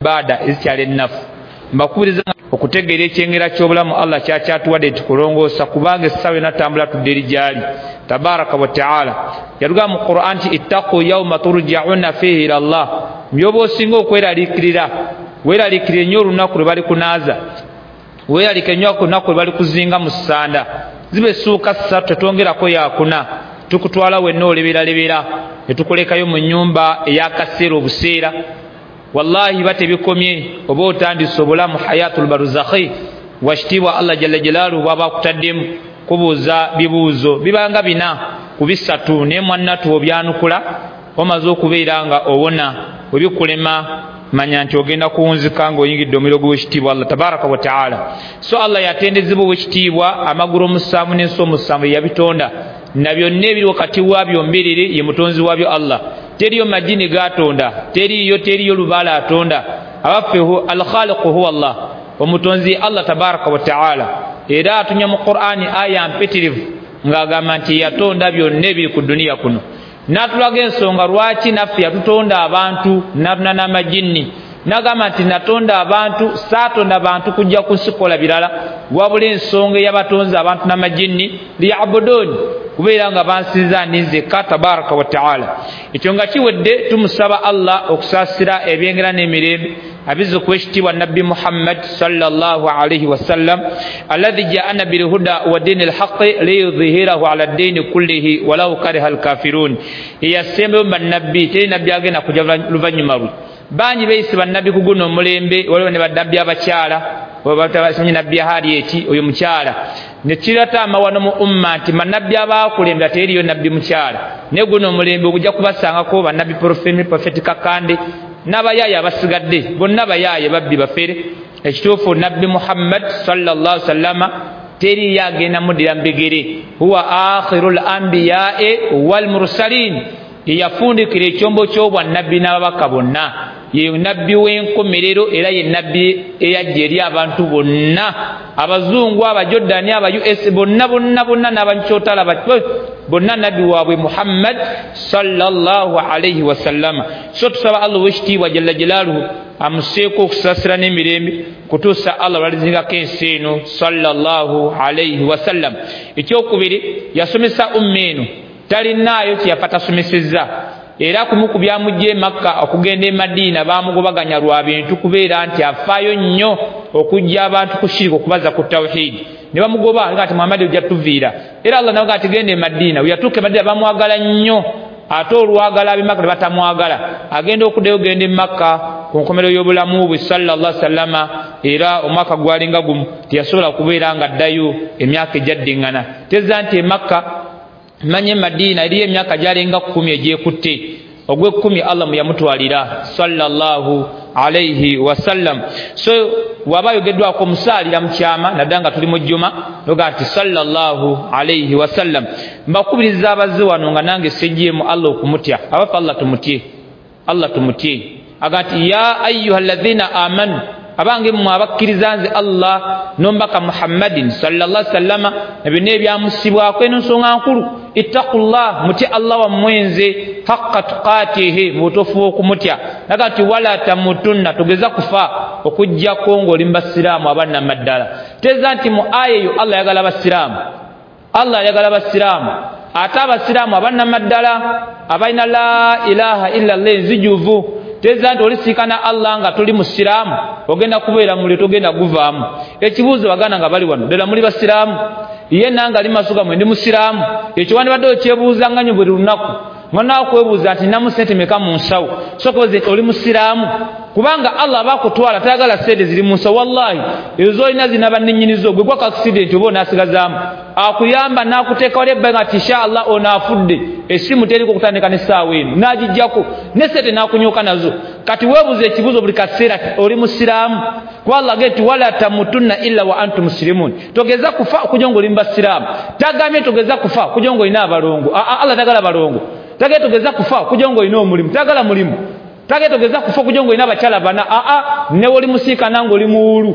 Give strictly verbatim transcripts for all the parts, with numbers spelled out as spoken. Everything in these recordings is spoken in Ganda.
ibada ezikyali ennafu. Mbakubiriza okutegeera ekyengera ky'obulamu Allah kyakyatuwadde tukulongoosa kubanga essaawa enatambula tudde eri gyali tabaraka wa taala. Yaluga mu Qur'an nti ittaqu yawma turja'una fihi ila Allah. Mbyoba osinga okweraliikirira weeraliikirire nnyo olunaku lwe bali kunaaza, weeraliikirire nnyo olunaku lwe bali kuzinga mu ssanda. Zibe essuuka ssatu tetwongerako yakuna tukutwala wenna oleberalebera ne tukulekayo mu nnyumba ey'akaseera obuseera. Wallahi batebikomye oba otandise obulamu hayatul barzakhi washitibwa Allah jalla jalaaluhu bw'aba akutaddemu kubuuza bibuuzo bibanga bina ku bisatu naye mwannatu obyanukula omaze okubeera nga owona bwe bikulema manya nti ogenda kuwunzika ng'oyingidde omuliro gw'ekitiibwa Allah tabaraka wa taala. So Allah yatendezebwa ow'ekitiibwa amagulu omusanvu n'ensi omusanvu yabitonda na byonna ebiri wakati waabyo mbiriri ye mutonzi waabyo Allah. Teriyo majini gatonda, teriyo teriyo lubaala atonda. Abaffe al-khaliqu huwa Allah, omutonzi Allah tabaraka wa taala. Era atunya mu Qur'ani aya mpitirivu ng'agamba nti yatonda byonna ebiri ku duniya kuno. N'atulaga ensonga lwaki naffe yatutonda abantu nabuna n'amajini. N'agamba nti natonda abantu saatonda abantu kujja kusikola birala wabula ensonga eyabatonzi abantu n'amajini liyabuduni kubeera nga bansinza ninzekka tabaraka wa taala. Ekyo nga kiwedde tumusaba Allah okusaasira ebyengera n'emirembe abize ku ekitiibwa nabbi Muhammad sallallahu alayhi wa sallam alladhi ja'ana bil huda wa dinil haqqi liyudhhirahu ala ad-dini kullihi walau kariha al-kafirun. Yasembe bannabbi teri nabbi agenda kuja luvannyuma lwe. Banyi beeyise bannabbi ku guno omulembe waliwo ne bannabbi abakyala babatabasonyi nabbi Harriet oyo mukyala ne kirata amawano mu umma nti bannabbi abaakulembera teriyo nabbi mukyala ne guno omulembe ogujja kubasangako bannabbi profemi profeti kakande n'abayaaye abasigadde bonna bayaaye babbi bafere. Ekituufu nabbi Muhammad sallallahu alaihi wasallama teri yagenda mudira mbegere huwa akhirul anbiya'i wal mursalin yafundikira ekyombo ky'obwa nabbi n'ababaka bonna ye nabbi w'enkomerero era ye nabbi eyajja eri abantu bonna abazungu abajordani aba U S bonna bonna bonna n'abankyotala bonna nabbi waabwe Muhammad sallallahu alayhi wa sallama. So tusaba Allah w'ekitiibwa jalla jalaaluhu amuseeko okusaasira n'emirembe kutuusa Allah lwalizingako ensi eno sallallahu alayhi wa sallam. Ekyokubiri yasomesa umma eno talinaayo kyeyafa tasomesezza era kumu ku byamujja e Makka okugenda e Madiina baamugobaganya lwa bintu kubeera nti afaayo nnyo okujja abantu ku shiriki okubaza ku tawhidi ne bamugoba nga ati Muhammad ojja tuviira era Allah nawe ati genda e Madiina yatuuka e Madiina bamwagala nnyo ate olwagala ab'e Makka ne batamwagala agenda okuddayo genda e Makka ku nkomerero y'obulamu bwe sallallahu alaihi wasallama era omwaka gwalinga gumu teyasobola kubeera nga addayo emyaka ejjaddiŋŋana tezza nti e Makka manye Madiina eriyo emyaka gyalenga kkumi egyekutte ogw'ekkumi Allah muyamutwalira sallallahu alayhi wasallam. So waba yogeddwako omusaalira mu kyama naddala nga tuli mu jjuma noga nti sallallahu alayhi wasallam. Mbakubiriza abazze wano nga nange sejjeemu Allah okumutya abafe Allah tumutye Allah tumutye aga nti ya ayyuha alladhina amanu abange mmwe abakkiriza nze Allah nombaka Muhammadin sallallahu alayhi wasallama ebyo ebyamusibwako eno nsonga nkulu ittaqullah mutye Allah wammwenze haqqa tuqatihi mutufu okumutya naga nti wala tamutunna tugeza kufa okujjako ng'oli mu basiraamu abanna maddala. Teza nti mu aya eyo Allah ayagala basiraamu Allah ayagala basiraamu ate abasiraamu abanna maddala abalina la ilaha illa Allah enzijuvu. Teza nti olisiikana Allah nga tuli musiraamu ogenda kubeera muli togenda guvaamu. Ekibuuzo bagana nga bali wano ddala muli basiraamu ye nanga ali masuga mwe ndi musiraamu ekyo wandibadde okyebuuzanga nnyo buli lunaku nga naakwebuuza nti namu sente meka mu nsawo sokoze oli musiraamu kubanga Allah abakutwala tayagala sente ziri mu nsawo. Wallahi ezo zolina zina banninnyinizo gwe gwaka accident oba onaasigazaamu akuyamba n'akuteeka wali ebbanga nti insha Allah onaafudde essimu teriko kutandika n'essaawa eno n'agijjako ne sente n'akunyuka nazo. Kati weebuuza ekibuuzo buli kaseera oli musiraamu kuba Allah agee nti wala tamutunna illa wa antum muslimun. Togeza kufa okujja ng'oli mu basiraamu tagambye togeza kufa okujja ng'olina abalongo. Allah tagala balongo tage togeza kufa okujja ng'olina omulimu tagala mulimu tage togeza kufa okujja ng'olina abakyala bana aa ne woli musiika nange oli muwulu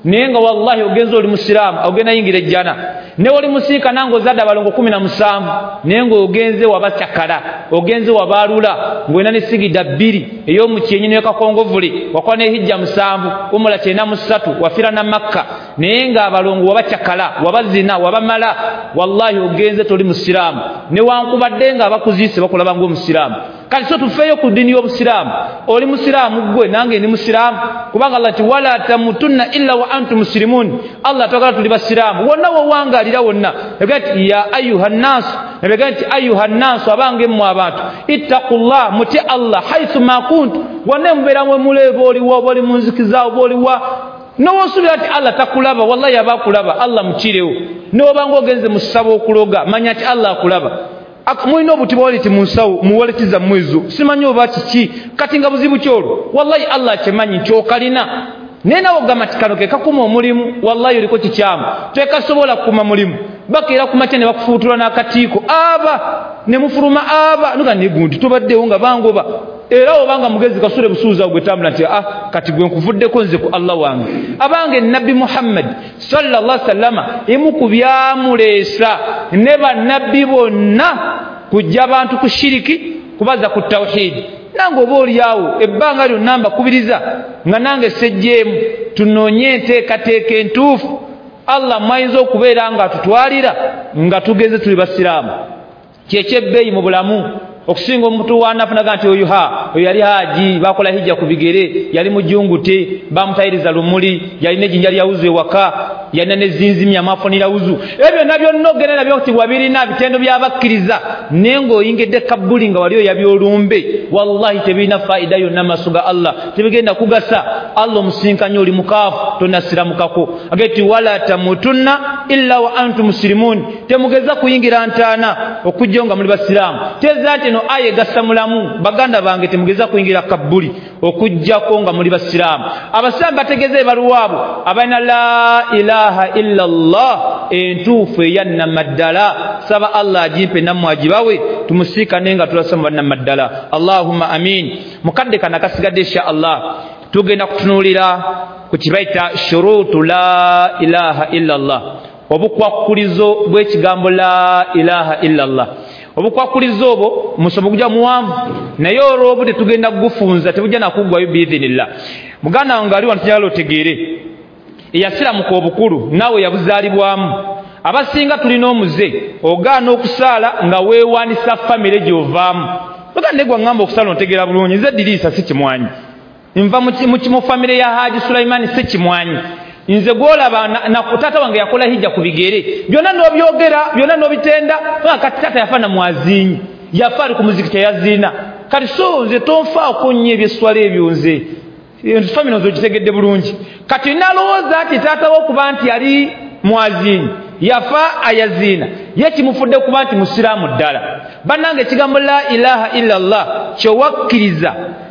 nenga wallahi ogenzo oli musiramu ogenda yingira ejjana ne oli musika nango zadda balongo kumi na musanvu nenga ogenze wabacyakala ogenze wabalula ngwena ne sigida bbiri eyo mukyenyi ne kakongovuli wakwa ne hijja musanvu umula kyenda musatu wafira na makka nenga abalongo wabacyakala wabazina wabamala wallahi ogenze toli musiramu ne wankubadde nga abakuzise bakulaba ngo musiramu kali so tufeyo ku dini y'obusiramu oli musiramu gwe nange ni musiramu kubanga Allah wala tamutunna illa wa antum muslimun Allah twagala tuli basiramu wonna wawangalira wonna egati ya ayuha nas egati ayuha nas abange mu abantu ittaqullah muti Allah haythu ma kuntu wonna mbera mwe mulebo oli wo boli munzikiza oboli wa no wasuli ati Allah takulaba wallahi abakulaba Allah mchirewo no bango genze musabo okuloga manya ati Allah akulaba akumwino obutiboli ti munsawo muwaletiza mwezo simanyo baki kati nga buzibu kyolo wallahi Allah chemanyi kyokalina nena ogamatikano ke kakuma omulimu wallahi uliko kikyamu tekasobola kuma mulimu bakira kumatene bakufuutula nakatiko aba ne mufuruma aba nuka negundi tobadde nga bangoba era obanga mugezi kasule busuuza ogwetambula nti ah kati gwe nkuvuddeko nze ku Allah wange abange nabbi Muhammad sallallahu alaihi wasallama imu kubyamulesa ne bannabbi bonna kujja abantu kushiriki kubaza ku tauhid nango oboli yawo ebbanga lyo namba kubiriza nga nange sejjemu tunonye enteekateeka entuufu Allah mwayinza okubeera nga tutwalira nga tugeze tuli basiramu kyekyebeeyi mu bulamu okusinga omuntu wanafunaga nti oyo ha oyo yali haji bakola hijja ku bigere yali mujungute bamutayiriza lumuli yali nejinja lyawuzu ewaka yalina nezinzimya amafunira wuzu ebyo nabyo nogene nabyo kuti wabirina bitendo byabakkiriza nengo oyingedde kabuli nga waliyo yabyolumbe wallahi tebina faida yonna masuga Allah tebigenda kugasa Allah musinkanya oli mukafu tonasiramukako ageti wala tamutunna illa wa antum muslimun temugeza kuyingira ntana okujjonga muri basiramu tezate no aye gasamulamu baganda bange temugeza kuyingira kabuli okujjako nga muri basiramu abasamba tegeze baruwabo abana la ilaha illa Allah entufu yanna maddala saba Allah ajimpe namwe ajibawe tumusika nenga tulasamba na maddala Allahumma amin mukadde kana kasigadde insha Allah tugenda kutunulira ku kibaita shurutu la ilaha illa Allah obukwakulizo bw'ekigambo la ilaha illa Allah obukwakulizo obo musomo gujja muwanvu naye olw'obu tetugenda kugufunza tebujja nakuggwayo biidhinillah muganda wange ali wantu otegeere eyasiramuka obukulu naawe yabuzaalibwamu abasinga tulina omuze ogaana okusaala nga weewaanisa famire gy'ovaamu bagande gwa ngamba okusaala ontegeera bulungi nze diriisa si kimwanyi nva mu famire ya Haji Sulaimani si kimwanyi nze gwolaba na kutata wange yakola hijja ku bigere byonna n'obyogera byonna n'obitenda kati tata yafana mwazinyi yafari ku muziki teyazina kati so nze tonfaako nnyo ebyeswala ebyo nze famino nze okitegedde bulungi kati nalowooza ati tata wokuba nti yali mwazinyi yafa ayazina ye kimufudde kuba nti musiraamu ddala bannange ekigambo la ilaha illa Allah kyewakkiriza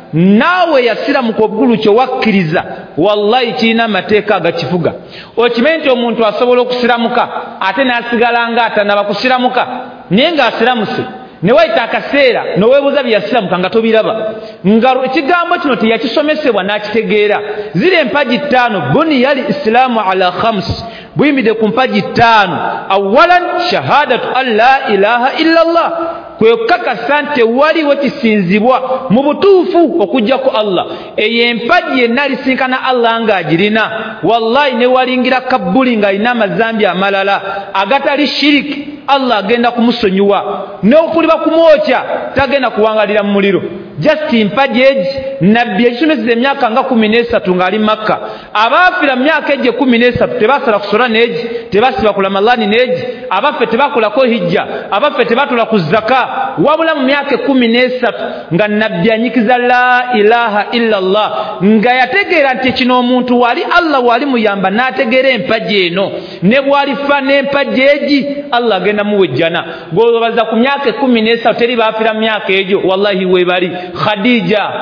nawe yasiramuka obugulu kyewakkiriza wallahi kirina amateeka agakifuga okimanyi nti omuntu asobola okusiramuka ate n'asigala nga atanaba kusiramuka naye ng'asiramuse ne wayita akaseera noweebuuza bye yasiramuka nga tobiraba nga ekigambo kino teyakisomesebwa n'akitegeera ziri empagi ttaano buniya al islaamu ala khams buyimidde ku mpagi ttaano awalan shahadatu an la ilaha illa Allah kwe kakasa nti waliwo kisinzibwa mu butuufu okujjako Allah eyo empagi yenna alisinkana Allah ng'agirina wallahi ne walingira kabbuli ng'alina amazambi amalala agatali shiriki Allah agenda kumusonyiwa n'okuliba kumwokya tagenda kuwangalira mu muliro just mpagi egi nabbi ekisomeseza emyaka nga kumi n'esatu ng'ali Makka abaafira mu myaka egi kumi n'esatu tebasala kusola n'egi tebasiba ku Ramadani n'egi abaffe tebakolako hijja abaffe tebatula ku zaka wabula mu myaka kumi n'esatu nga nabbi anyikiza la ilaha illa Allah nga yategeera nti kino omuntu wali Allah wali muyamba n'ategeera empagi eno ne bwalifa n'empagi egi Allah agenda muwejjana gwobaza ku myaka kumi n'esatu teri baafira mu myaka egyo wallahi we bali Khadija yafa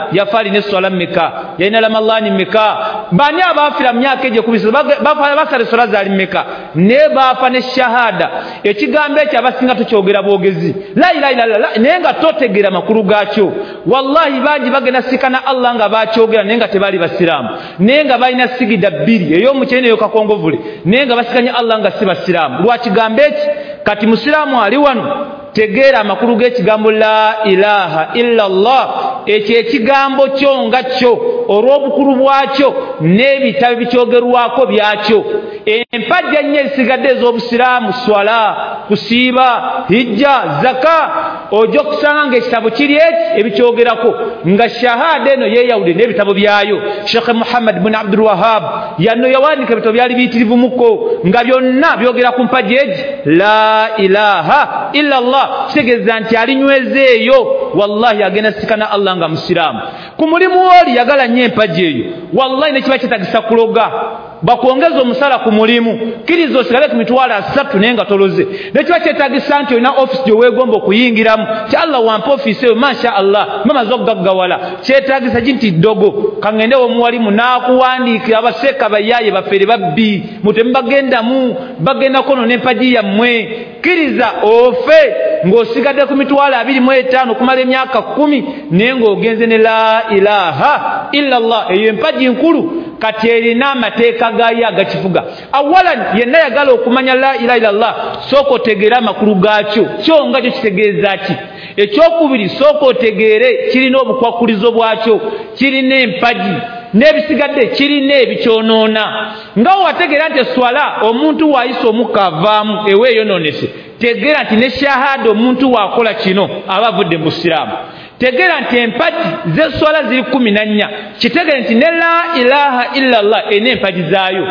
alina esswala mmeka yalina ramadhani mmeka bani abaafira mu myaka egyo kubisa bafa basala esswala zaali mmeka ne baafa ne shahada ekigambo ekyo abasinga tukyogera boogezi la ilaha illallah naye nga totegeera makulu gaakyo wallahi bangi bagenda sikana Allah nga baakyogera naye nga tebaali basiraamu naye nga balina sigida bbiri ey'omukyere neyo kakongovule naye nga basikanye Allah nga si basiraamu lwa kigambo eki kati musiraamu ali wano tegeera amakulu g'ekigambo la ilaha illallah ekyo ekigambo kyo nga kyo olw'obukulu bwakyo n'ebitabo bikyogerwako byakyo empajja nnyo ezisigadde ez'obusiraamu swala kusiiba hijja zaka ojja okusanga ng'ekitabo kiri eki ebikyogerako nga shahada eno yeeyawudde n'ebitabo byayo Sheikh Muhammad bin Abdul Wahhab yanno yawandiika ebitabo byali biyitirivu muko nga byonna byogera ku mpajja egi la ilaha illallah kitegeeza nti alinyweza eyo wallahi agenda sikana Allah nga musiraamu ku mulimu oli yagala nnyo empajja eyo wallahi nekiba kyetagisa kuloga bakwongeza omusala ku mulimu kiriza osigale ku mitwalo asatu naye nga toloze nekiba kyetagisa nti olina ofisi gyeweegomba okuyingiramu ti Allah wampa ofisi eyo masha Allah mamaze okugaggawala kyetagisa nti ddogo kangende omuwalimu n'akuwandiikira abaseeka bayaaye bafere babbi mutemubagendamu bagendako no n'empagi yammwe kiriza ofe ng'osigadde ku mitwalo abiri mu etaano okumala emyaka kumi naye ng'ogenze ne la ilaha illallah eyo empagi nkulu kati erina amateeka gaayo agakifuga awalan yenna yagala okumanya la ilaha illallah sooka otegeere amakulu gaakyo kyo nga kyo kitegeeza ki ekyokubiri sooka otegeere kirina obukwakulizo bwakyo kirina empagi n'ebisigadde kirina ebikyonoona nga wategeera nti eswala omuntu waayisa omukka avaamu ewe eyonoonese tegeera nti ne shahada omuntu waakola kino aba avudde mu busiraamu tegeera nti empagi z'eswala ziri kumi na nnya kitegeere nti ne la ilaha illallah erina empagi zaayo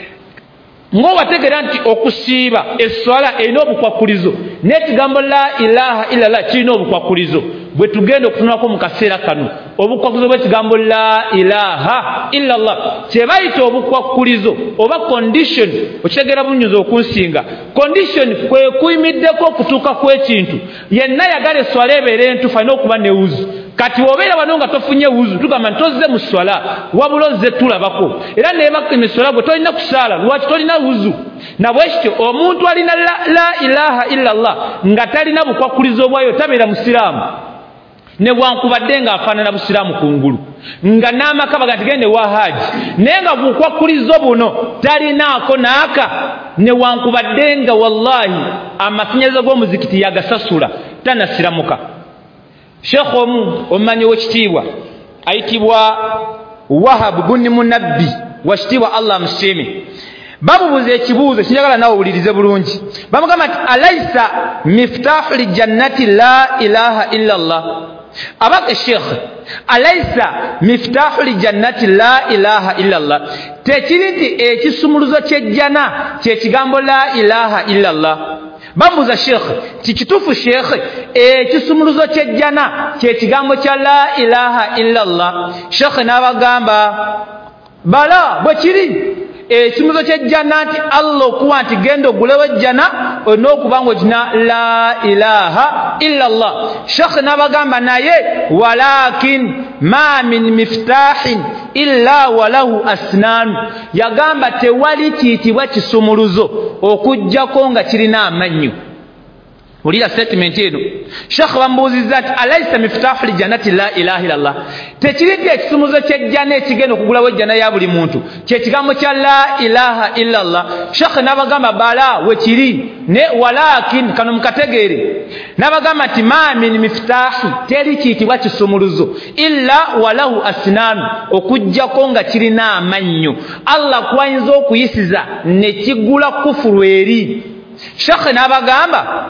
ng'owategeera nti okusiiba eswala erina obukwakulizo n'ekigambo la ilaha illallah kirina obukwakulizo bwe tugenda okutunulako mu kaseera kano obukwakulizo bw'ekigambo la ilaha illallah kye bayita obukwakulizo oba condition okitegeera bunyuza okunsinga condition kwe kuyimiddeko okutuuka kw'ekintu yenna yagala eswala ebeera entuufu alina okuba ne wuzu kati obeera wano nga tofunye wuzu tugamba nti tozze mu swala wabula ozze tulabako era nebakimiswala gwe tolina kusaala lwaki tolina wuzu na bwe kityo omuntu alina la, la ilaha illallah nga talina bukwakulizo bwayo tabeera musiraamu newankubadde ng'afaanana busiraamu kungulu nga n'amaka baga tigende wa haji naye nga bukwakulizo buno talinaako naaka newankubadde nga wallahi amasinyazo g'omuzikiti yagasasula tanasiramuka Sheikh omu omumanyi w'ekitiibwa ayitibwa Wahab bun Munabbi wa kitiibwa Allah musiime bamubuuza ekibuuzo kinjagala nawe owulirize bulungi bamugamba nti alaysa miftahu lijannati la ilaha illa Allah abaka Sheikh alaysa miftahu lijannati la ilaha illa Allah tekiri nti ekisumuluzo ky'ejjana kyekigambo la ilaha illa Allah bamubuuza Sheikh tikituufu Sheikh ekisumuluzo ky'ejjana kyekigambo kya la ilaha illa Allah Sheikh n'abagamba bala bwe kiri ekisumuluzo ky'ejjana nti Allah okuwa nti genda ogulewo ejjana olina okuba ng'ogina la ilaha illa Allah Sheikh n'abagamba naye walakin ma min miftahin illa walahu asnaanu yagamba tewali kiyitibwa kisumuluzo okujjako nga kirina amannyo ulira statement eno Sheikh bamubuuzizza nti alaysa miftahu lijannati la ilaha illallah tekiri nti ekisumuluzo ky'ejjana ekigenda okugulawo ejjana ya buli muntu kyekigambo kya la ilaha illallah Sheikh n'abagamba bala wekiri ne walakin kano mukategeere n'abagamba nti ma min miftahi teri kiyitibwa kisumuluzo illa walahu asnaanu okujjako nga kirina amannyo Allah kwayinza okuyisiza ne kigula kufuru eri Sheikh n'abagamba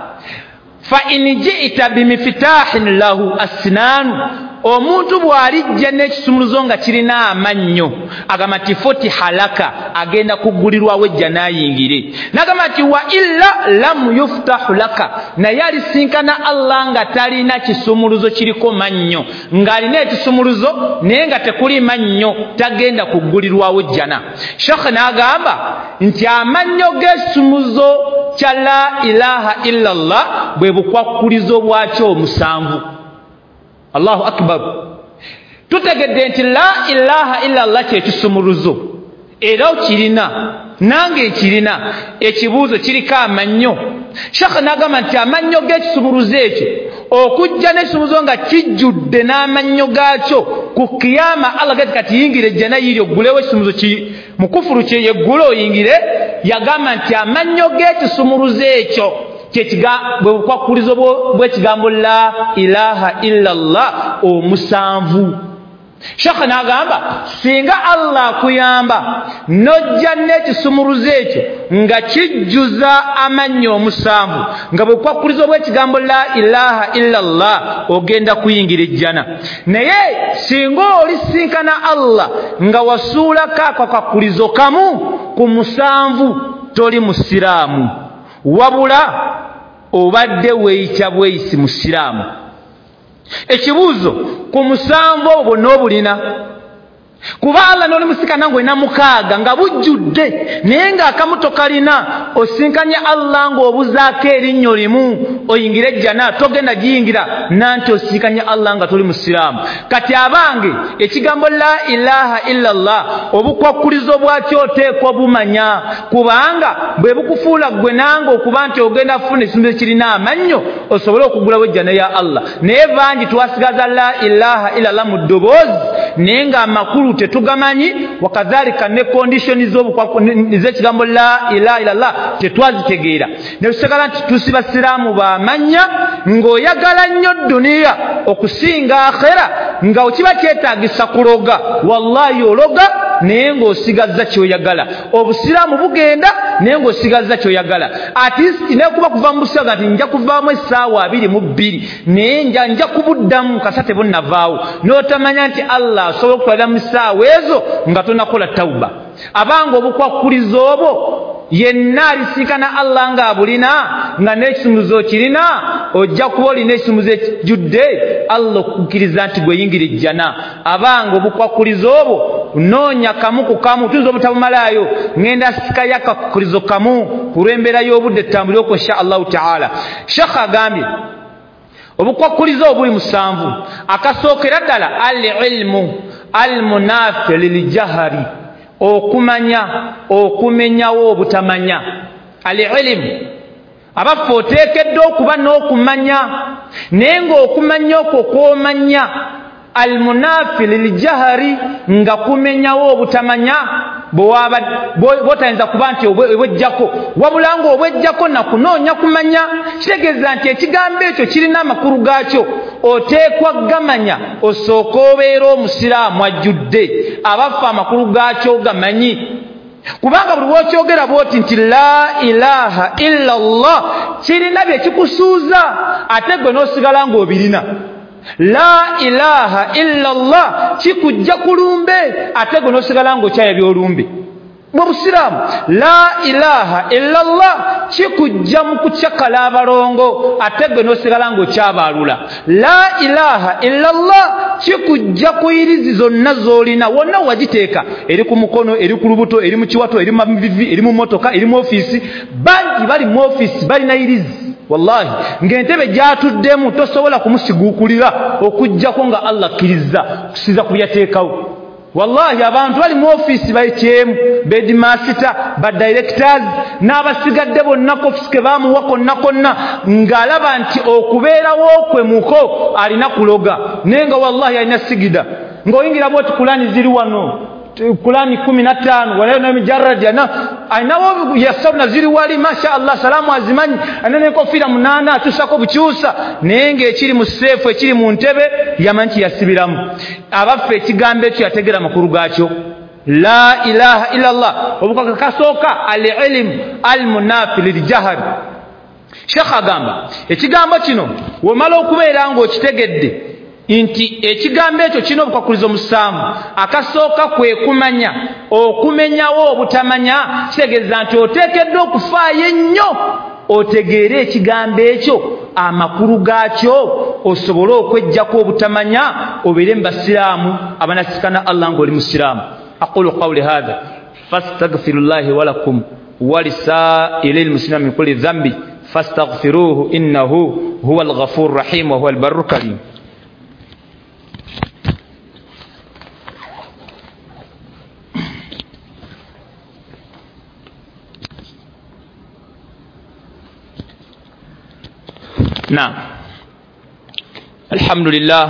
fa in ji'ta bimiftahin lahu asnaanu omuntu bw'alijja n'ekisumuluzo nga kirina amannyo agamba nti foti halaka agenda kuggulirwawo ejja n'ayingire n'agamba nti wa illa lam yuftahu laka naye alisinkana Allah nga talina kisumuluzo kiriko mannyo ng'alina ekisumuluzo naye nga tekuli mannyo tagenda kuggulirwawo ejjana Sheikh n'agamba nti amannyo g'ekisumuluzo kya la ilaha illallah bwe bukwakulizo bwakyo omusanvu Allahu akbar tutegedde nti la ilaha illa Allah kye kisumuluzo era okirina nange ekirina ekibuuzo kiriko amannyo. Shekh n'agamba nti amannyo g'ekisumuluzo ekyo okujja n'ekisumuluzo nga kijjudde n'amannyo gaakyo ku kiyama Allah gati kati yingire ejjana yiri oggulewo ekisumuluzo ki mukufuru kye yeggule oyingire, yagamba nti amannyo g'ekisumuluzo ekyo bwe bukwakulizo bw'ekigambo la ilaha illa Allah omusanvu. Shekh n'agamba singa Allah akuyamba nojja n'ekisumuluzo ekyo nga kijjuza amannyo omusanvu nga bwe bukwakulizo bw'ekigambo la ilaha illa Allah ogenda kuyingira ejjana. Naye singa olisinkana Allah nga wasuulako akakwakulizo kamu ku musanvu toli musiraamu, wabula obadde weeyita bweyisi musiraamu. Ekibuuzo ku musanvu obwo n'obulina kuba Allah n'oli musikana ng'olina mukaaga nga bujjudde naye ng'akamu tokalina, osinkanye Allah ng'obuzaako erinnyo limu oyingire ejjana, togenda giyingira nanti osinkanye Allah nga toli musiraamu. Kati abange ekigambo la ilaha illa Allah obukwakulizo bwakyo oteekwa bumanya, kubanga bwe bukufuula gwe nange okuba nti ogenda kufuna ekisumuluzo kirina amannyo osobole okugulawo ejjana ya Allah. Naye bangi twasigaza la ilaha illa Allah mu ddoboozi naye ng'amakulu tetugamanyi, wakadhalika ne condition z'ekigambo la ilaha illa Allah tetwazitegeera. Ne tusigala nti tusiba siraamu bamanya ng'oyagala nnyo duniya okusinga akhera nga okiba kyetaagisa kuloga, wallahi ologa naye ng'osigazza kyoyagala. Obusiraamu bugenda naye ng'osigazza kyoyagala. At least nekuba kuva mu busiraamu nti nja kuvaamu essaawa abiri mu bbiri naye nja nja kubuddamu kasate bunnavaawo, n'otamanya nti Allah asobola okutwalira mu ssaawa ezo nga tonakola tawuba. Abanga obukwakulizo obwo yenna alisinkana Allah nga abulina nga n'ekisumuluzo kirina, ojja kuba olina ekisumuluzo ekijjudde Allah okukkiriza nti gweyingira ejjana. Abanga obukwakulizo obwo noonya kamu ku kamu, tuyinza obutabumalayo, ngenda sikayo akakwakulizo kamu ku lw'embeera y'obudde tutambule okwo insha Allahu taala. Shekh agambye obukwakulizo obuli musanvu, akasookera ddala al ilmu al munafi lil jahari, okumanya okumenyawo obutamanya. Al ilmu abaffe oteekeddwa okuba n'okumanya naye ng'okumanya okwo kw'omanya al munafi lil jahari nga kumenyawo obutamanya bw'otayinza kuba nti obwejjako, wabula ng'obwejjako na kunoonya kumanya. Kitegeeza nti ekigambo ekyo kirina amakulu gaakyo, oteekwa gamanya osooka obeera omusiraamu ajjudde. Abaffe amakulu gaakyo gamanyi, kubanga buli lw'okyogera bw'oti nti la ilaha illa Allah kirina bye kikusuuza ate gwe n'osigala ng'obirina. La ilaha illa Allah kikujja kulumbe ate gwe n'osigala ng'okyaya by'olumbe. Mu busiraamu la ilaha illa Allah kikujja mu kucyakala abalongo ate gwe n'osigala ng'okyabaalula. La ilaha illa Allah kikujja kuyirizi zonna z'olina, wonna wagiteeka, eri ku mukono, eri ku lubuto, eri mu kiwato, eri mu mavivi, eri mu motoka, eri mu ofiisi. Bangi bali mu ofiisi balina irizi, wallahi ng'entebe gyatuddemu tosobola kumusiguukulira okujjako nga Allah akkiriza kusiza ku byateekawo. Wallahi abantu bali mu ofiisi bayikyemu, bedmaster, badirectors n'abasigadde bonna kofisi ke baamuwa konna konna ng'alaba nti okubeerawo kwe muko alina kuloga naye nga wallahi alina sigida. Ng'oyingira bwoti kulani ziri wano, kulani kumi na tano walayo na mijarradi ana ainawo yasabna ziri wali masha Allah salamu azimanyi anene kofira munana atusako bukyusa naye ng'ekiri mu seefu ekiri mu ntebe yamanyi yasibiramu. Abaffe ekigambo ekyo yategera makulu gaakyo la ilaha illa Allah obukaka kasooka al ilm al munafi lil jahl. Sheikh agamba ekigambo kino womala okubeera ng'okitegedde inti ekigambo ekyo kino obukwakulizo musanvu, akasooka kwe kumanya okumenyawo obutamanya. Kitegeeza nti oteekeddwa okufaayo ennyo otegeere ekigambo ekyo amakulu gaakyo osobole okwejjako obutamanya obeere mu basiraamu abanasikana Allah ng'oli musiraamu. Aqulu qawli hadha fastaghfirullahi wa lakum wa lisaa'iril muslimina min kulli dhanbi fastaghfiruhu innahu huwal ghafurur rahim wa huwal barrul karim. نعم الحمد لله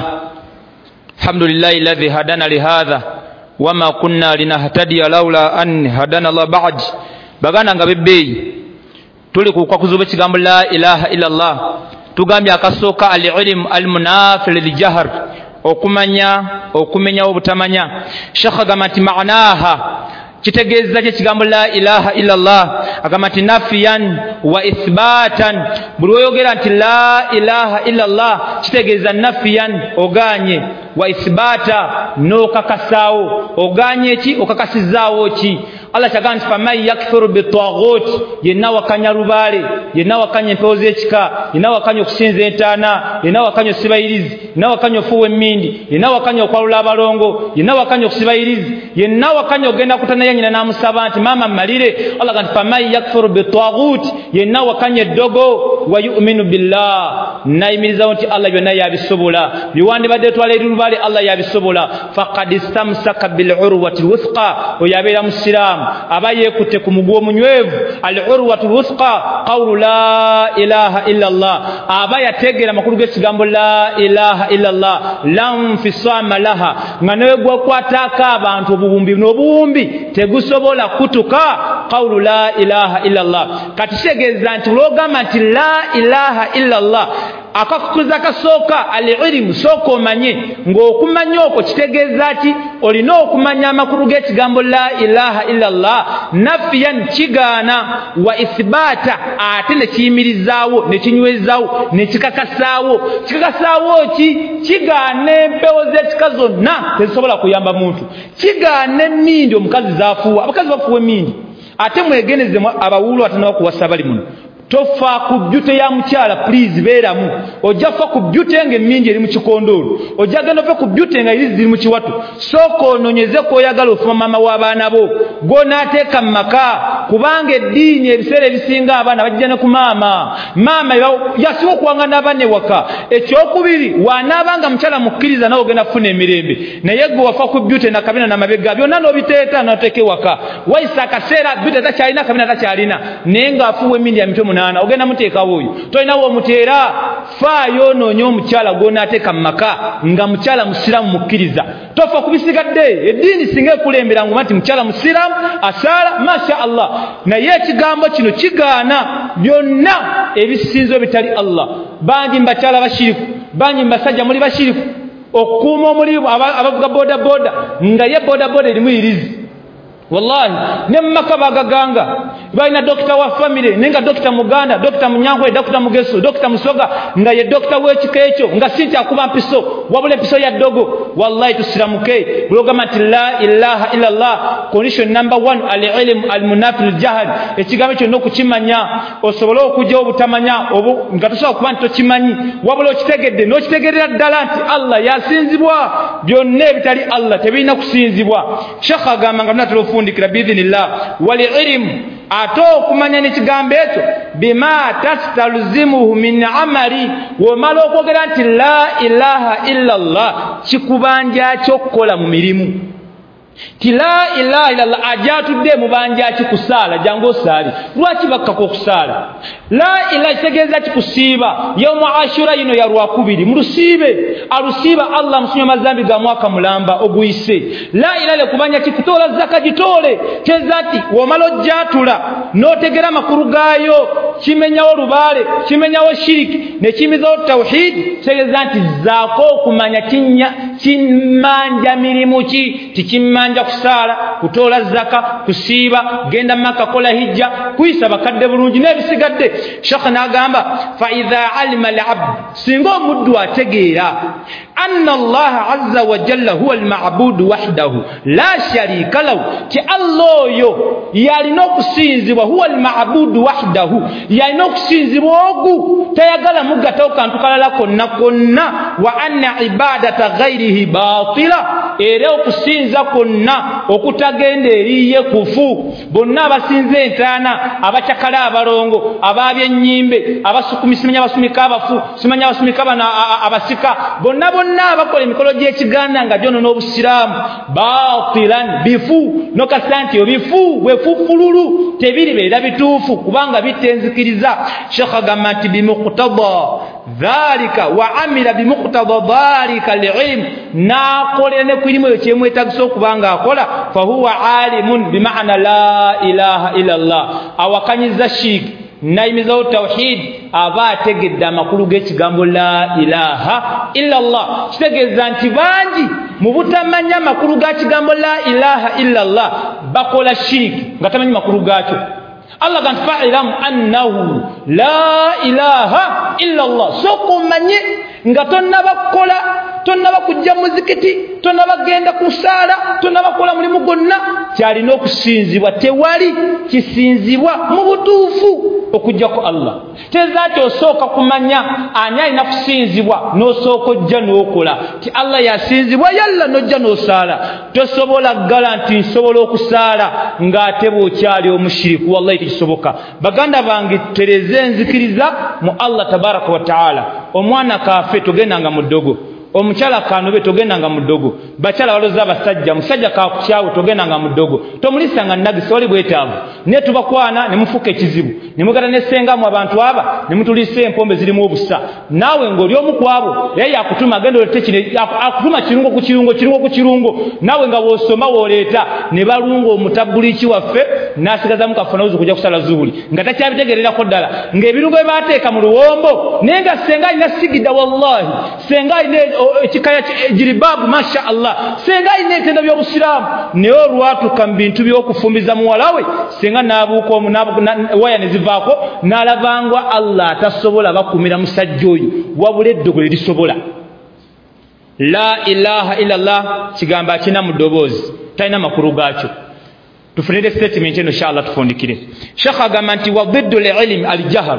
الحمد لله الذي هدانا لهذا وما كنا لنهتدي لولا أن هدانا الله بعد bagana nga bebbeyi tuli ku kuzuba kigambo la ilaha illa Allah tugambye akasooka al-ilm al-munafil lil-jahr okumanya okumenya obutamanya shekha gamati maanaha kitegeeza kye kigambo la ilaha illa Allah agamati nafiyan wa ithbatan buli oyogera nti la ilaha illa Allah kitegeeza nafiyan oganye wa ithbata no kakasaawo oganye ki okakasizaawo ki Allah chaganti famai yakfuru bitaghut yenna wakanya rubale yenna wakanya empewo z'ekika yenna wakanya okusinza entaana yenna wakanya osibayirizi yenna wakanya ofuwe mmindi yenna wakanya okwalula abalongo yenna wakanya okusibayirizi yenna wakanya ogenda kutana yanyina namusaba nti mama malire Allah ganti famai yakfuru bitaghut yenna wakanya eddogo wa yu'minu billah naimiriza nti Allah byonna yabisobola biwandi badde twala erubale Allah yabisobola faqad istamsaka bil urwati wuthqa oyabera musiramu abaye kutte ku mugwo munywevu al-urwatul wuthqa qawlu la ilaha illa Allah abaya tegera makulu g'ekigambo la ilaha illa Allah lam fisama laha nganawe gwa kwataka abantu obubumbi n'obubumbi tegusobola kutuka qawlu la ilaha illa Allah katisegeza nti logama nti la ilaha illa Allah akakuza kasooka al-ilmu soko omanye ng'okumanya okwo kitegeeza ki olina okumanya amakulu g'ekigambo la ilaha illa Allah nafiyan kigaana wa ithbata ate ne kiyimirizaawo ne kinywezaawo ne kikakasaawo kikakasaawo ki kigaana empewo z'ekika zonna tezisobola kuyamba muntu kigaana emmindi omukazi zaafuwa abakazi bafuwa emmindi ate mwegenezemu abawulu atanaba kuwasa bali muno tofa ku byute ya mukyala please beeramu ojja fa ku byute nga emmindi eri mu kikondolo ojja genda fa ku byute nga iri ziri mu kiwatu soko ononyeze ko oyagala ofuma mama w'abaana bo gonaateeka mu maka kubanga eddiini ebiseera ebisinga abaana bajja ne ku maama maama yasiba okuwangana abanne waka ekyokubiri wanaabanga mukyala mukkiriza nawe ogenda kufuna emirembe naye gwe wafa ku byute na kabina n'amabega byonna n'obiteeta n'oteeka ewaka wayisa akaseera byute takyalina kabina takyalina naye ng'afuwa emmindi ya mitwe nana ogenda muteeka woyo toina wo muteera faayo noonyo omukyala gw'onaateeka mu maka nga mukyala musiramu mukkiriza tofa kubisigadde eddiini singa ekulembera nguma nti mukyala musiramu asaala masha Allah naye ekigambo kino kigaana byonna ebisinzo bitali Allah bangi mbakyala bashiriku bangi mbasajja muli bashiriku okuuma omulimu abavuga boda boda nga ye boda boda erimu irizi wallahi ne maka bagaganga baina dokta wa family nenga dokta muganda dokta munyankwe dokta mugeso dokta musoga nga ye dokta wechikecho nga sinta kuba mpiso wabule mpiso ya dogo wallahi tusiramuke blogamati la ilaha illa Allah condition number one al-ilm al-munafil jahad ekigambo kyo nokukimanya osobola okujja obutamanya obu ngatusa kuba nto kimanyi wabule okitegedde n'okitegerera ddala nti Allah yasinzibwa byonna bitali Allah tebina kusinzibwa shekha gamba nga natalo fundikira biidhnillah wal ilm ato kumanya n'ekigambo ekyo bima tastalzimuhu min amali womala okwogera nti la ilaha illa Allah kikubanja kyokkola mu mirimu ti la ilaha illa Allah ajatudde mu banja kikusala jango sali lwaki bakkako okusala la ilaha kitegeeza kikusiiba yawmu ashura yino ya lwakubiri mulusiibe alusiiba Allah musunya mazambi ga mwaka mulamba oguyise la ilaha kubanya kikutola zaka gitole kezati womala ojjatula notegera makuru gayo kimenyawo rubale kimenyawo shiriki ne kimizawo tauhid kitegeeza nti zaako kumanya kinya kimanja mirimu ki tikimanja anja kusala kutola zaka kusiba genda maka kola hijja kuisa bakadde bulungi nebisigadde shekha nagamba fa idha alima al-abd singo muddu ategeera anna Allah azza wa jalla huwa al-ma'bud wahdahu la sharika lahu ti Allah yo yalina okusinzibwa huwa al-ma'bud wahdahu yalina okusinzibwa ogu tayagala mugata okantu kalala konna konna wa anna ibadata ghairihi batila era okusinza konna okutagenda eriye kufu bonna abasinze entaana abachakala abalongo ababye ennyimbe abasukumisimanya abasumika abafu simanya abasumika bana abasika bonna bonna abakola emikolo gy'ekigaana nga jono n'obusiraamu batilan bifu nokasanti obifu bwefufululu tebiri beera bituufu kubanga bitenzikiriza shekha agamba nti bimuqtada dhalika wa amila bimuqtada dhalika alilm naqole ne kulimu ekyemwe tagiso kubanga akola fa huwa alimun bimaana la ilaha illa Allah awakanyiza shirk naimiza tawhid aba ategedde amakulu g'ekigambo la ilaha illa Allah kitegeza nti bangi mu butamanya makulu ga kigambo la ilaha illa Allah bakola shirk nga tamanyi makulu gakyo Allah gan fa'ilam annahu la ilaha illa Allah soko manye nga tonna bakola tonna bakujja muzikiti tonna bagenda kusala tonna bakola mulimu gonna kyalina okusinzibwa tewali kisinzibwa mu butuufu okujja ko Allah tezati osooka kumanya ani alina kusinzibwa n'osooka ojja n'okola ti Allah yasinzibwa yalla n'ojja n'osala tosobola garanti nsobola okusaala ng'ate bw'okyali omushiriku wallahi tekisoboka baganda bange tereze nzikiriza mu Allah tabaraka wa taala omwana kafe togendanga mu ddogo omukyala kanobe togendanga mu ddogo bakyala baloza abasajja musajja kakukyawe togendanga mu ddogo tomulisanga nagisi oli bwetaavu ne tubakwana ne mufuka ekizibu ne mugata ne sengamu abantu aba ne mutulisa empombe zirimu obusa naawe ng'oli omu kwabo yeye yakutuma agenda olete kine akutuma kirungo ku kirungo kirungo ku kirungo naawe nga bw'osoma w'oleeta ne balunga omutabuliiki waffe n'asigazamu kafuna uzu kujja kusala zuhuli nga takyabitegererako ddala ng'ebirungo bye baateeka mu luwombo naye nga senga alina sigida wallahi senga alina ekikaya jiribabu masha Allah senga alina entenda by'obusiraamu naye olwatuka mu bintu by'okufumbiza muwalawe senga n'abuuka omu waya ne zivaako n'alabangwa Allah atasobola bakumira musajja oyo wabula eddogo lye lisobola la ilaha illallah kigambo akina mu ddoboozi talina makulu gaakyo tufunire statement eno inshallah tufundikire Sheikh agamba nti wa dhiddu al-ilm al-jahl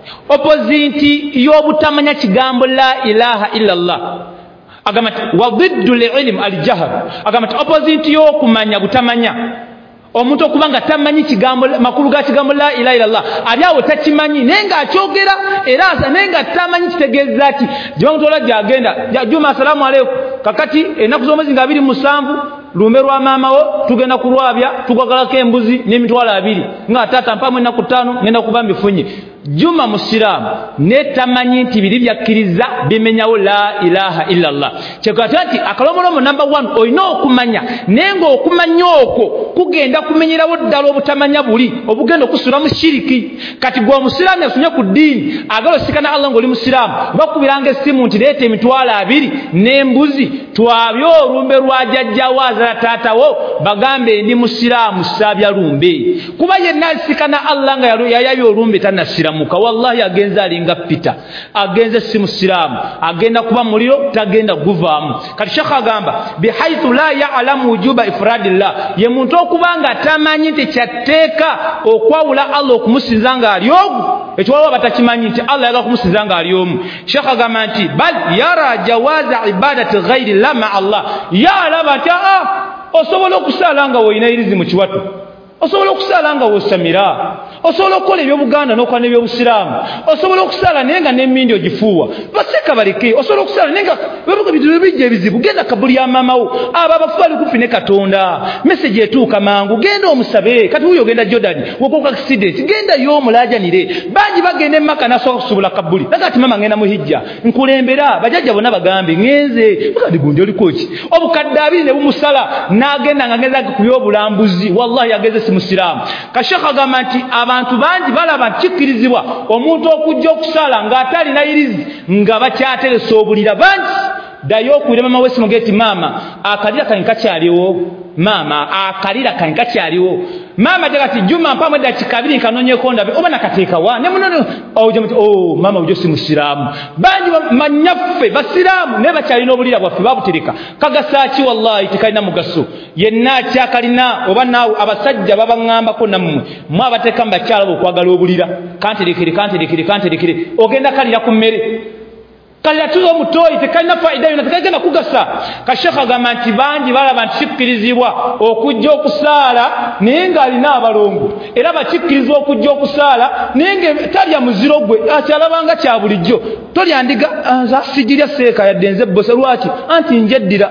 opposite y'obutamanya kigambo la ilaha illallah agamba nti wa dhiddu al-ilm al-jahl agamba nti opposite y'okumanya butamanya omuntu okubanga tamanyi kigambo makulu ga kigambo la ilaha illallah alyawo takimanyi nenga akyogera era asa nenga tamanyi kitegeeza ati jomtola jagenda juma assalamu alaykum kakati enaku z'omwezi nga abiri musanvu lume lwa maama wo tugenda kulwabya tugagalako embuzi n'emitwalo abiri nga taata mpamu ennaku ttaano ngenda kuba mbifunye juma musiraamu netamanyi nti biri byakkiriza bimenyawo la ilaha illallah kyekati nti akalomolomo number one olina okumanya naye nga okumanya okwo kugenda kumenyerawo ddala obutamanya buli obugenda okusula mu shiriki kati gwe omusiraamu yasunye ku ddiini agala osikana Allah ng'oli musiraamu bakubiranga essimu nti leeta emitwalo abiri n'embuzi twabye olumbe lwa jjajjawo azala taatawo bagambe ndi musiraamu saabya lumbe kuba yenna asikana Allah nga yayabye olumbe tannasiramu muka wallahi agenza alinga Peter agenze si musiraamu agenda kuba muliro tagenda guvaamu kati Sheikh agamba bihaythu la ya'lamu wujuba ifradillah ye muntu okubanga tamanyi nti kyateeka okwawula Allah okumusinzanga alyogu ekiwalwa batakimanyi nti Allah yaga kumusinzanga alyomu Sheikh agamba nti bal yara jawaza ibadati ghairi la ma Allah yalaba nti ah osobola okusala nga woyina irizi mu kiwatu osobola okusala nga wosamira osobola okukola ebyobuganda n'okola n'ebyobusiraamu osobola okusala naye nga n'emmindi ogifuuwa baseka baleke osobola okusala naye nga bitu bijja ebizibu genda kabuli ya maamawo abo abafu bali kufi ne Katonda meseji etuuka mangu genda omusabe kati wuyo ogenda Jordan wokoka accident genda y'omulaajanire bangi bagenda emmaka nasobola kusubula kabuli nakati mama ngenda mu hijja nkulembera bajajja bonna bagambe ngenze mukadi gundi oliko ki obukadde abiri ne bumusala n'agenda nga ngeza ku byobulambuzi wallahi ageze si musiraamu kashaka agamba nti abantu bangi balaba kikirizibwa omuntu okujja okusala ng'atalina irizi nga bakyateresa obulira bangi dayo okwire mama wesi mugeti mama akalira kanka kyaliwo mama akalira kanka kyaliwo mama jagati juma mpamwe da kikabiri kanonye konda oba nakateeka wa ne muno oje muti oh mama ujo si musiramu bangi manyaffe basiramu ne bakyalina obulira bwaffe babutereka kagasaaki wallahi tikalina mugaso yenna kyakalina oba nawo abasajja babangamba ko nammwe mwa abateka mbakyala okwagala obulira kanterekere kanterekere kanterekere ogenda kalira ku mmere kalira tuzo mutoyi tekalina faida yona tekalina kugasa kashekha agamba nti bangi balaba nti kikkirizibwa okujja okusaala naye nga alina abalongo era bakikkirizibwa okujja okusaala naye nga talya muziro gwe akyalabanga kya bulijjo tolyandiga zasijirya seeka yadde nze bbose lwaki anti njeddira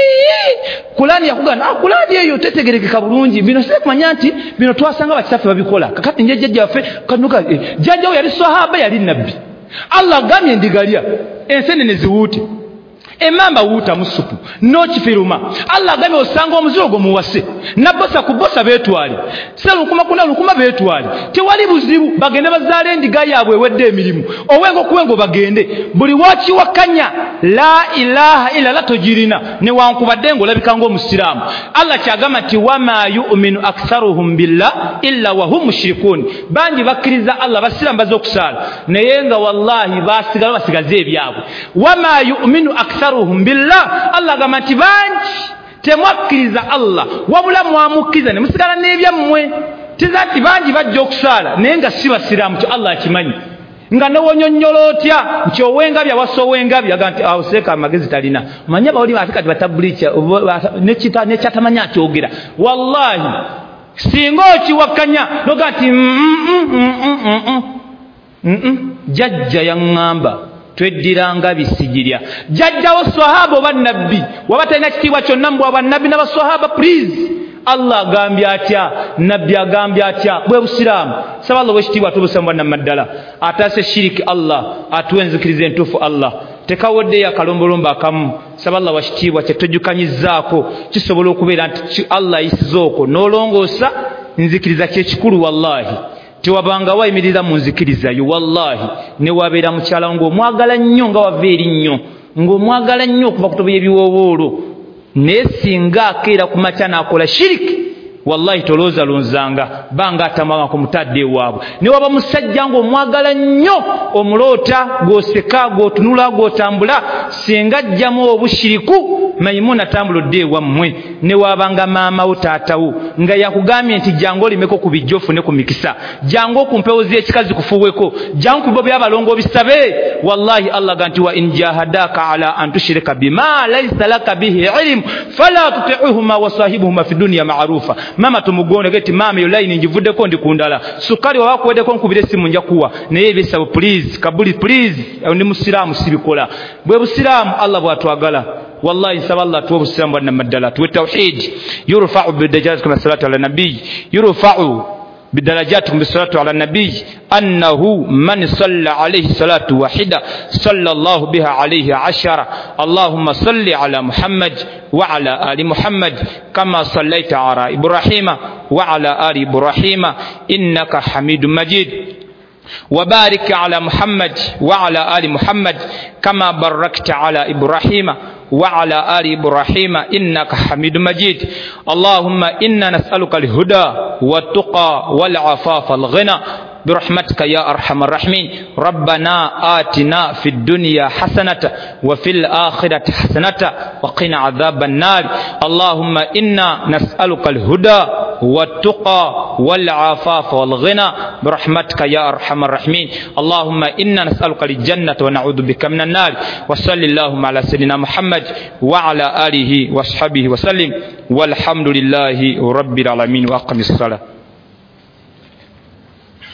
kulani yakugana ah kulani eyo tetegerekeka bulungi bino sekumanya nti bino twasanga bakitaffe babikola kakati nje jjajja waffe kanuka jjajjawo yali sahaba yali nabbi Allah agamye endigalya ensenene ziwuute emamba wuuta mu supu n'okifiruma. Allah agamye osanga omuziro gwo muwase nabbosa ku bbosa beetwale serukuma kuna lukuma beetwale tewali buzibu bagende bazaala endiga yaabwe ewedde emirimu owengo okuwengo bagende buli wakiwakanya la ilaha illa la togirina newankubadde ng'olabika ng'omusiraamu. Allah kyagamba nti wama yu'minu aktharuhum billah illa wahum mushrikun, bangi bakkiriza Allah basiraamu baze okusaala naye nga wallahi basigala basigaze ebyabwe. Wama yu'minu aktharuhum billah, Allah agamba nti bangi temwakkiriza Allah wabula mwamukkiriza ne musigala n'ebyammwe. Tizati bangi bajja okusaala naye nga si basiraamu, kyo Allah akimanyi. Nga nowonyonnyola otya nti owengabya wasa owengabya aga nti awo seeka amagezi talina manya bawuli baafika ti batabulica nekyatamanya akyogera. Wallahi singa okiwakanya noga nti jajja yaŋŋamba tweddiranga bisigirya. Jajjawo sahaba oba nabbi waba talina kitiibwa kyonna mu bwabannabbi n'abasahaba please. Allah agambye atya, nabbi agambye atya, bwe busiraamu. Saba Allah bwekitiibwa atubusamu bannamaddala ataase shiriki Allah atuwe enzikiriza entuufu Allah tekawoddeyo akalombolombo akamu. Saba Allah wakitiibwa kyetojjukanyizzaako kisobola okubeera nti Allah ayisiza okwo n'olongoosa nzikiriza kyekikulu. Wallahi tewabanga wayimirira mu nzikirizayo wallahi newabeera mukyala ng'omwagala nnyo nga wava eri nnyo ng'omwagala nnyo okuva ku toboya ebiwoowoolo naye singa akeera ku makya n'akola shiriki wallahi tolooza lonzanga banga atamwanga ku mutadde ewaabwe. Ne waba musajja ng'omwagala nnyo omuloota gw'oseka gw'otunula gw'otambula singa ajjamu obushiriku Maimuna atambulodde ewammwe ne wabanga maamawo taatawo nga yakugambye nti jangu olimeko ku bijjofu ne ku mikisa jangu okumpewo z'ekikazi kufuweko jangu ku bibo by'abalongo bisabe. Wallahi Allah ganti wa in jahadaka ala an tushrika bima laysa laka bihi ilm fala tuti'uhuma wa sahibuhuma fi dunya ma'rufa. Mama tumugonde geti mama yo line njivuddeko ndi kundala sukali wa wakuweddeko nkubire simu nja kuwa naye ebisabo please kabuli please ndi musiraamu sibikola bwe busiraamu Allah bwatwagala. والله سبحان الله توب السلام والنمدلات والتوحيد يرفع بدرجاتكم الصلاة على النبي يرفع بدرجاتكم بالصلاة على النبي أنه من صلى عليه صلاة واحدة صلى الله بها عليه عشرة. اللهم صل على محمد وعلى آل محمد كما صليت على إبراهيم وعلى آل إبراهيم إنك حميد مجيد. وبارك على محمد وعلى آل محمد كما باركت على إبراهيم وعلى آل إبراهيم إنك حميد مجيد. اللهم إنا نسألك الهدى والتقى والعفاف والغنى برحمتك يا أرحم الراحمين. ربنا آتنا في الدنيا حسنة وفي الآخرة حسنة وقنا عذاب النار. اللهم إنا نسألك الهدى والتقى والعفاف والغنى برحمتك يا أرحم الراحمين. اللهم إنا نسألك الجنة ونعوذ بك من النار. وصل اللهم على سيدنا محمد وعلى آله وصحبه وسلم والحمد لله رب العالمين وأقم الصلاة.